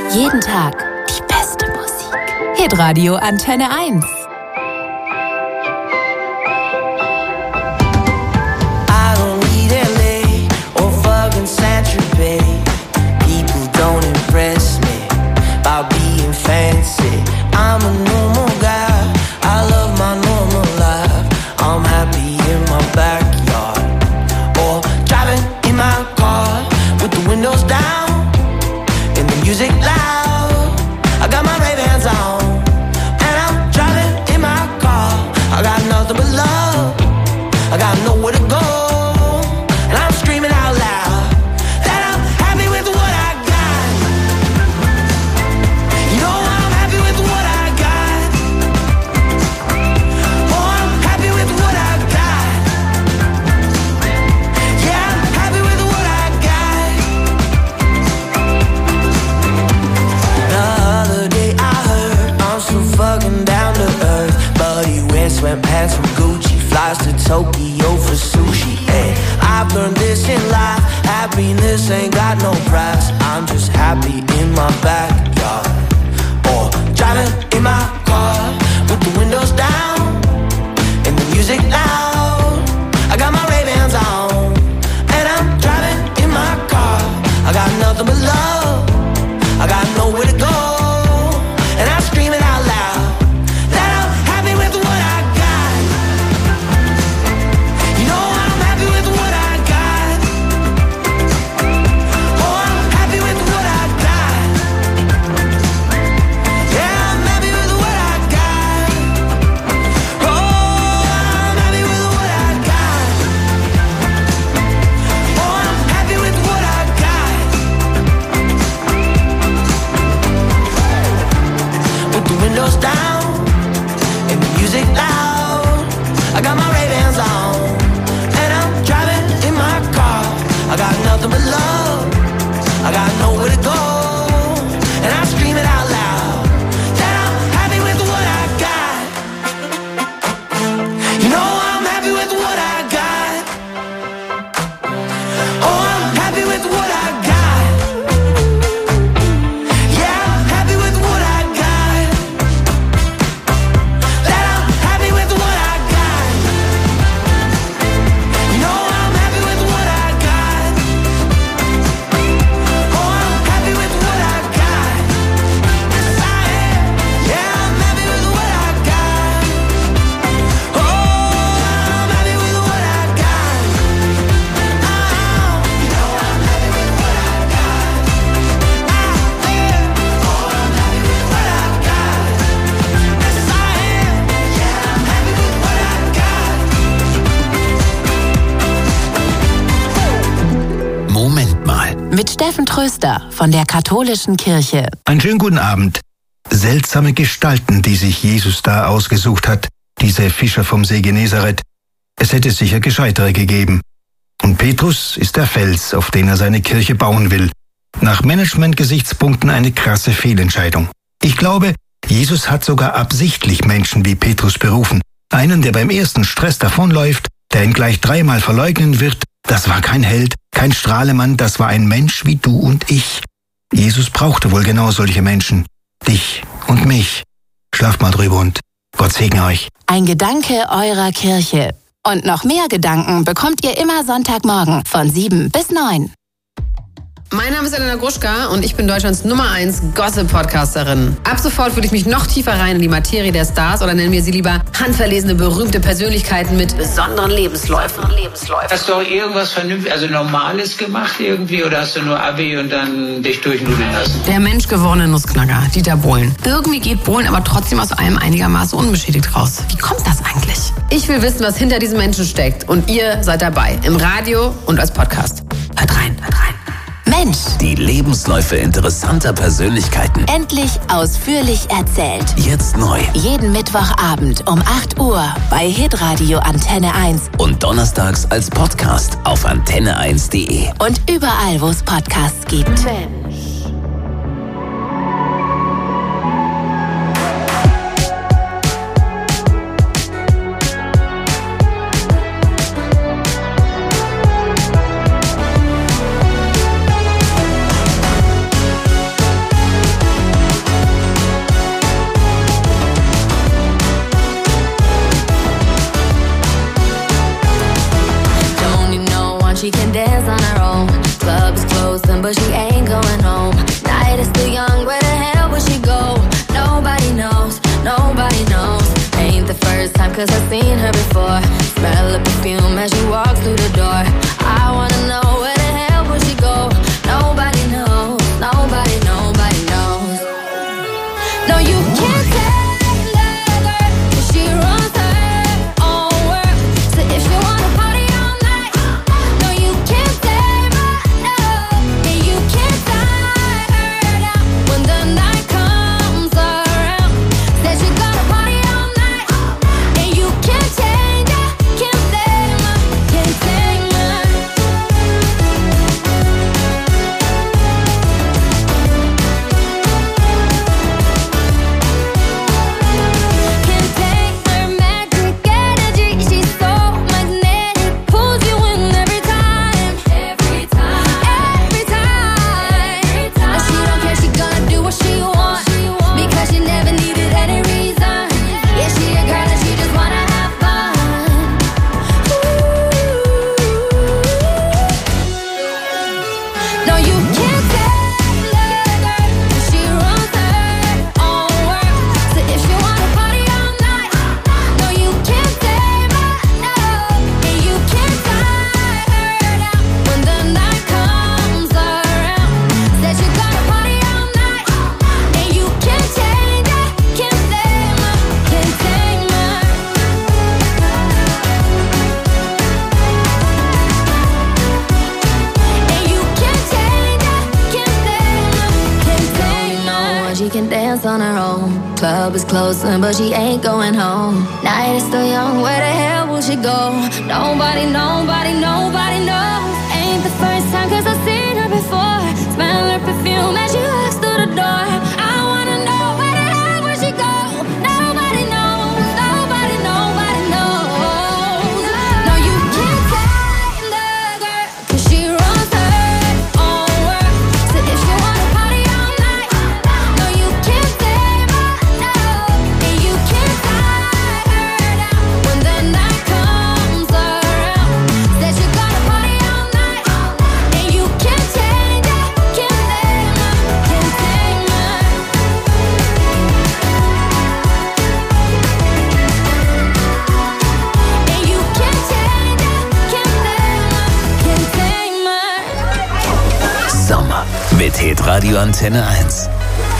Jeden Tag die beste Musik. Hitradio Antenne 1. I don't need LA or fucking Saint-Tropez. People don't impress me by being fancy. I'm a normal guy. I love my normal life. I'm happy in my backyard or driving in my car with the windows down and the music loud. I got my Ray-Bans on and I'm driving in my car. I got nothing but love. I got nowhere to go and I'm screaming out loud that I'm happy with what I got. You know I'm happy with what I got. Oh, I'm happy with what I got. Yeah, I'm happy with what I got. The other day I heard I'm so fucking down to earth, but he wears sweatpants from Gucci, flies to Tokyo for sushi. Hey, I've learned this in life, happiness ain't got no price. I'm just happy in my backyard or driving in my car with the windows down and the music loud. I got my Ray-Bans on and I'm driving in my car. I got nothing but love. I got nowhere to go and I'm screaming out loud that I'm happy with what I got. You know I'm happy with what I got. Oh, I'm happy with what I got. Yeah, I'm happy with what I got. Oh, I'm happy with what I got. Oh, I'm happy with what I got. With the windows down and the music loud. I got my Ray-Bans on and I'm driving in my car. I got nothing but love. I got nowhere to go and I'm screaming out loud that I'm happy with what I got. You know I'm happy with what I got. Oh, I'm happy with what I got. Yeah, I'm happy with what I got. That I'm happy with what I got. You know I'm happy with what I got. Oh, I'm happy with what I got. Yes, I am. Yeah, I'm happy with what I got. Oh, I'm happy with what I got. You know I'm happy with what I got. Oh, I'm happy with what I got. Yes, I am. Yeah, I'm happy with what I got. Moment mal. Mit Steffen Tröster von der Katholischen Kirche. Einen schönen guten Abend. Seltsame Gestalten, die sich Jesus da ausgesucht hat, diese Fischer vom See Genezareth. Es hätte sicher gescheitere gegeben. Und Petrus ist der Fels, auf den er seine Kirche bauen will. Nach Management-Gesichtspunkten eine krasse Fehlentscheidung. Ich glaube, Jesus hat sogar absichtlich Menschen wie Petrus berufen. Einen, der beim ersten Stress davonläuft, der ihn gleich 3-mal verleugnen wird. Das war kein Held, kein Strahlemann, das war ein Mensch wie du und ich. Jesus brauchte wohl genau solche Menschen. Dich und mich. Schlaft mal drüber und Gott segne euch. Ein Gedanke eurer Kirche. Und noch mehr Gedanken bekommt ihr immer Sonntagmorgen von 7 bis 9. Mein Name ist Elena Gruschka und ich bin Deutschlands Nummer 1 Gossip-Podcasterin. Ab sofort würde ich mich noch tiefer rein in die Materie der Stars oder nennen wir sie lieber handverlesene, berühmte Persönlichkeiten mit besonderen Lebensläufen. Hast du auch irgendwas vernünftig, also Normales gemacht irgendwie oder hast du nur Abi und dann dich durchnudeln lassen? Der menschgewordene Nussknacker, Dieter Bohlen. Irgendwie geht Bohlen aber trotzdem aus allem einigermaßen unbeschädigt raus. Wie kommt das eigentlich? Ich will wissen, was hinter diesem Menschen steckt und ihr seid dabei. Im Radio und als Podcast. Hört rein. Mensch, Die Lebensläufe interessanter Persönlichkeiten. endlich ausführlich erzählt. Jetzt neu. Jeden Mittwochabend um 8 Uhr bei Hitradio Antenne 1 Und donnerstags als Podcast auf antenne1.de. und überall, wo es Podcasts gibt. she can dance on her own. Club's closing, but she ain't going home. Night is still young, where the hell will she go? Nobody knows, nobody knows. Ain't the first time, cause I've seen her before. Smell of perfume as she walks through the door. I wanna know, where the hell will she go? Nobody knows, nobody, nobody knows. No, you can't tell her, cause she runs her own world. So if you wanna party all night, no, you can't tame her, no. And you can't tie her down when the night comes around. Said you gotta party all night, and you can't change her, can't tame her, can't tame her. Can't take her magic energy. She's so magnetic, pulls you in every time, every time, every time. And she don't care, she gonna do what she wants, because she never needed any reason. Yeah, she a girl and she just wanna have fun. No, you can't tell her, cause she runs her own world. So if you wanna party all night, no, you can't tame her, no. And you can't tie her down when the night comes around. Said you gotta party all night, and you can't change her, can't tame her, can't tame her. And you can't change her, can't tame her, can't tame her. She can dance on her own. Club is closing, but she ain't going home. Night is still young, where the hell will she go? Nobody, nobody, nobody knows. Ain't the first time, cause I've seen her before. Smell her perfume as she walks through the door. I wanna know, where the hell will she go? Nobody knows, nobody, nobody knows. No, you can't tame the girl, cause she runs her own world. So if you wanna party all night, no, you can't tame her, no. And you can't tie her down when the night comes around. Said you gotta party all night, and you can't change her, can't tame her, can't tame her. And you can't change her, can't tame her, can't tame her. Sommer mit Hitradio Antenne 1.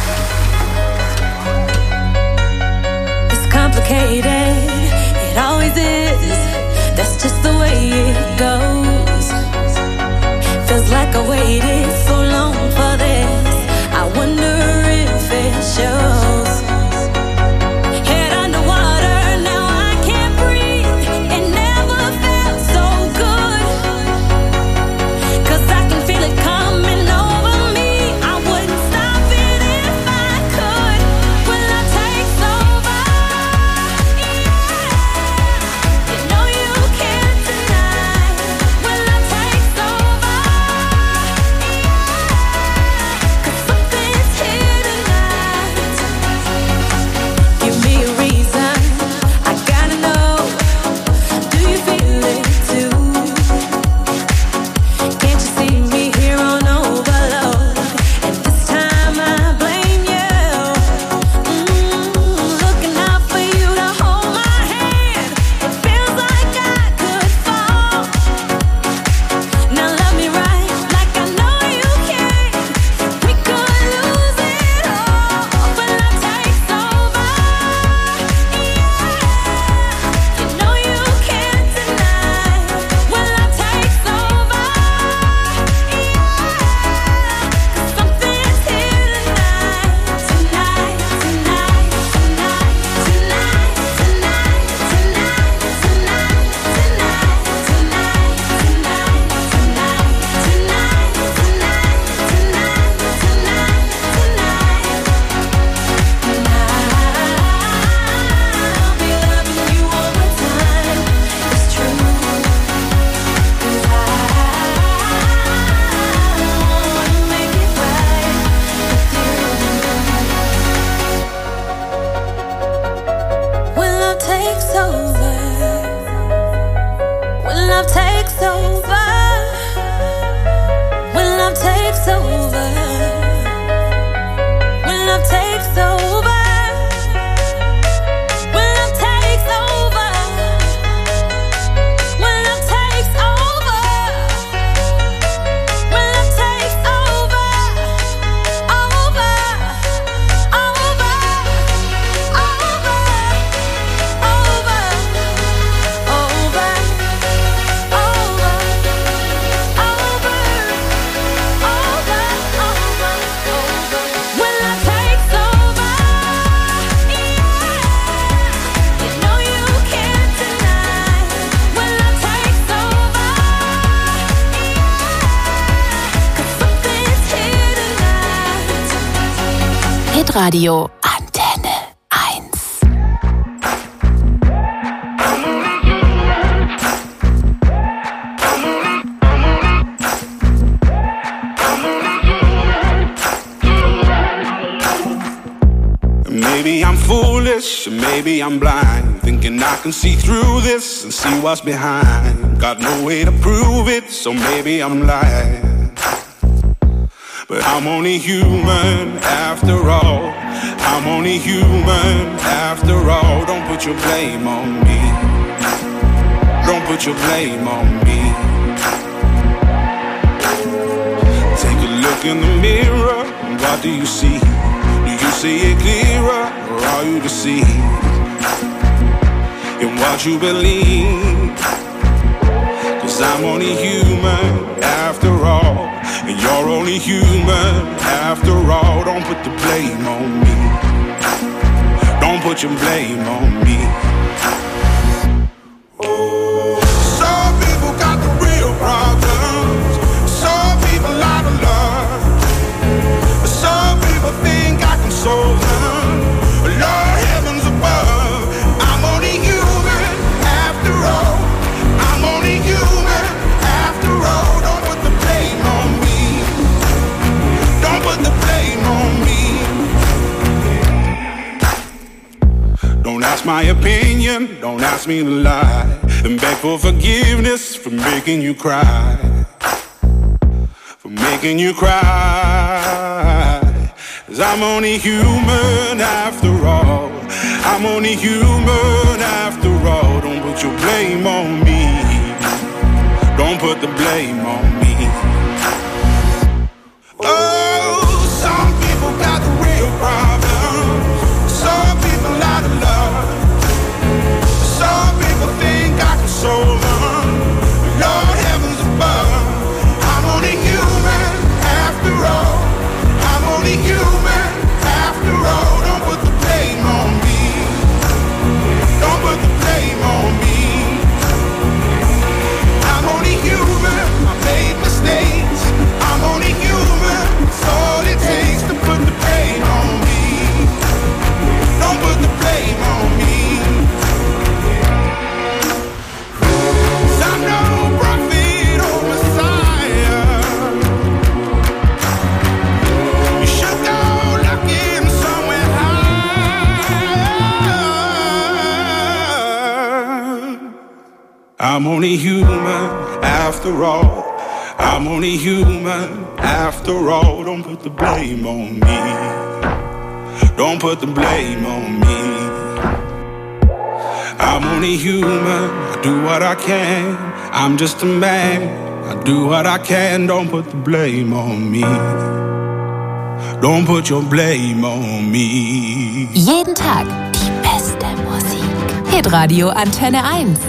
It's complicated, it always is. That's just the way it goes. Feels like I waited so long for this. I wonder if it shows. Head underwater, now I can't breathe. It never felt so good. 'Cause I can feel it coming over me. I wouldn't stop it if I could. Will I take over? Yeah. You know you can't deny. Hitradio Antenne 1. Maybe I'm foolish, maybe I'm blind, thinking I can see through this and see what's behind. Got no way to prove it, so maybe I'm lying. But I'm only human after all. I'm only human after all. Don't put your blame on me. Don't put your blame on me. Take a look in the mirror, and what do you see? Do you see it clearer, or are you deceived in what you believe? 'Cause I'm only human after all, and you're only human after all. Don't put the blame on me. Don't put your blame on me. Some people got the real problems. Some people out of love. Some people think I can solve them. Lord, heavens above, I'm only human after all. I'm only human after all. Don't put the blame on me. Don't put the blame on me. Don't ask my opinion, don't ask me to lie, and beg for forgiveness for making you cry. For making you cry. 'Cause I'm only human after all. I'm only human after all. Don't put your blame on me. Don't put the blame on me. Oh, some people got the real problems. Some people out of love. Some people think I can solve them. Lord, heavens above, I'm only human after all. I'm only human after all. Don't put the blame on me. Don't put the blame on me. I'm only human. I made mistakes. I'm only human. It's all it takes to put the blame on me. Don't put the blame on me. 'Cause I'm no prophet or Messiah. You should go looking somewhere high. I'm only human after all. I'm only human after all. Don't put the blame on me. Don't put the blame on me. I'm only human. I do what I can. I'm just a man. I do what I can. Don't put the blame on me. Don't put your blame on me. Jeden Tag die beste Musik. Hitradio Antenne 1.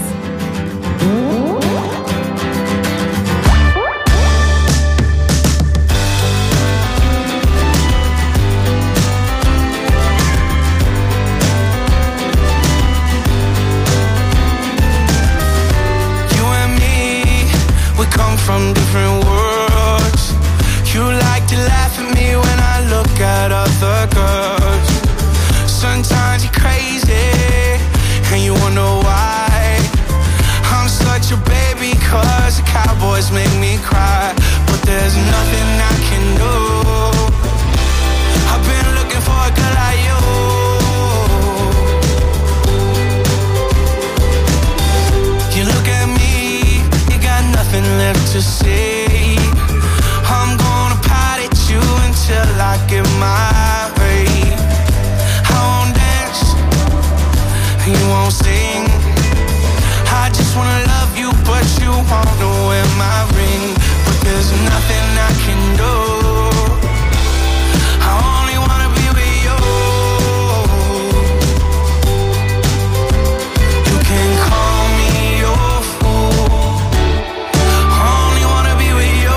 From different worlds. You like to laugh at me when I look at other girls. Sometimes you're crazy and you wonder why. I'm such a baby 'cause the cowboys make me cry. But there's nothing I can do. I've been looking for a girl like you. You look at me, you got nothing left to say. I'm gonna pout at you until I get my way. I won't dance, you won't sing. I just wanna love you, but you won't wear my ring. But there's nothing I can do. I only wanna be with you. You can call me your fool. Only wanna be with you.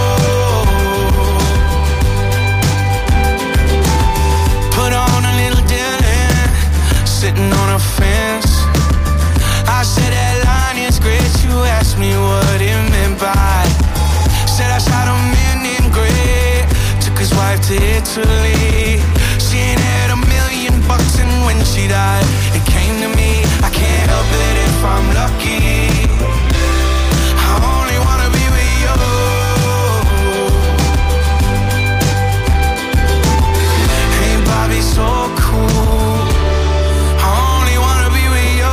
Put on a little Dylan, sitting on a fence. I said that line is great. You asked me what it meant by. Said I shot him in great. Took his wife to Italy. She ain't that it came to me. I can't help it if I'm lucky. I only wanna be with you. Hey Bobby, so cool. I only wanna be with you.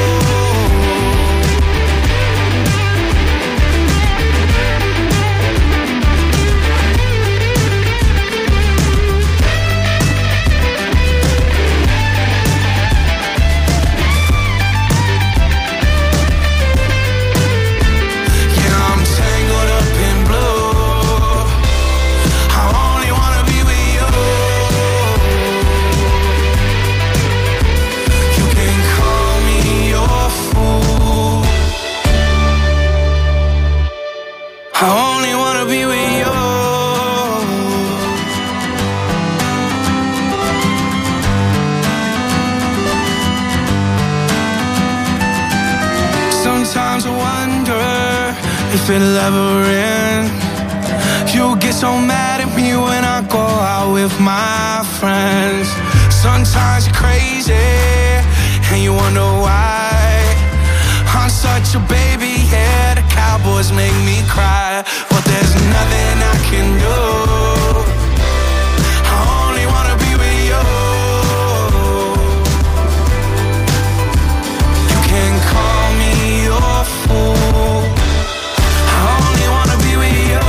I only wanna be with you. Sometimes I wonder if it'll ever end. You get so mad at me when I go out with my friends. Sometimes you're crazy and you wonder why. I'm such a baby, yeah, the Cowboys make me cry. But there's nothing I can do. I only wanna be with you. You can call me your fool. I only wanna be with you.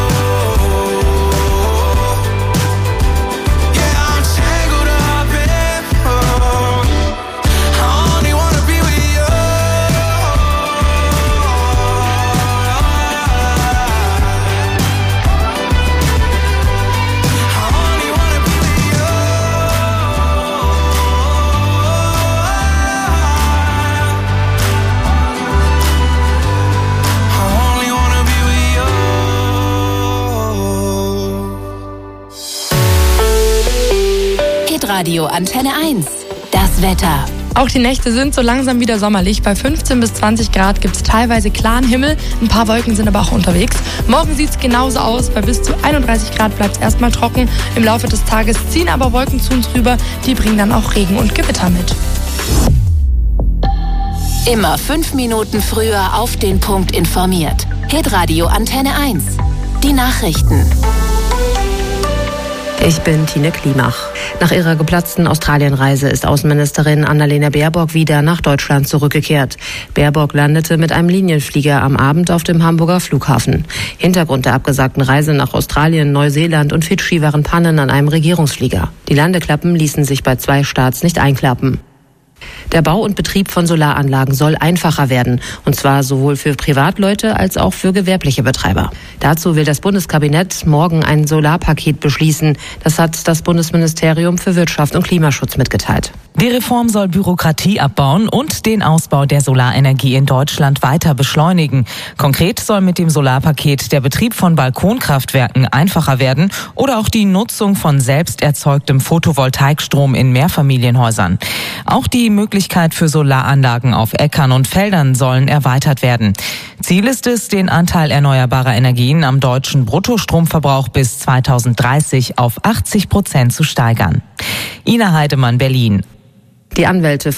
Yeah, I'm tangled up in you. I only wanna be with you. Radio Antenne 1. Das Wetter. Auch die Nächte sind so langsam wieder sommerlich. Bei 15 bis 20 Grad gibt es teilweise klaren Himmel. Ein paar Wolken sind aber auch unterwegs. Morgen sieht es genauso aus. Bei bis zu 31 Grad bleibt es erstmal trocken. Im Laufe des Tages ziehen aber Wolken zu uns rüber. Die bringen dann auch Regen und Gewitter mit. Immer 5 Minuten früher auf den Punkt informiert. Hitradio Antenne 1. Die Nachrichten. Ich bin Tine Klimach. Nach ihrer geplatzten Australienreise ist Außenministerin Annalena Baerbock wieder nach Deutschland zurückgekehrt. Baerbock landete mit einem Linienflieger am Abend auf dem Hamburger Flughafen. Hintergrund der abgesagten Reise nach Australien, Neuseeland und Fidschi waren Pannen an einem Regierungsflieger. Die Landeklappen ließen sich bei 2 Starts nicht einklappen. Der Bau und Betrieb von Solaranlagen soll einfacher werden, und zwar sowohl für Privatleute als auch für gewerbliche Betreiber. Dazu will das Bundeskabinett morgen ein Solarpaket beschließen. Das hat das Bundesministerium für Wirtschaft und Klimaschutz mitgeteilt. Die Reform soll Bürokratie abbauen und den Ausbau der Solarenergie in Deutschland weiter beschleunigen. Konkret soll mit dem Solarpaket der Betrieb von Balkonkraftwerken einfacher werden oder auch die Nutzung von selbst erzeugtem Photovoltaikstrom in Mehrfamilienhäusern. Auch die Möglichkeit für Solaranlagen auf Äckern und Feldern sollen erweitert werden. Ziel ist es, den Anteil erneuerbarer Energien am deutschen Bruttostromverbrauch bis 2030 auf 80% zu steigern. Ina Heidemann, Berlin. Die Anwälte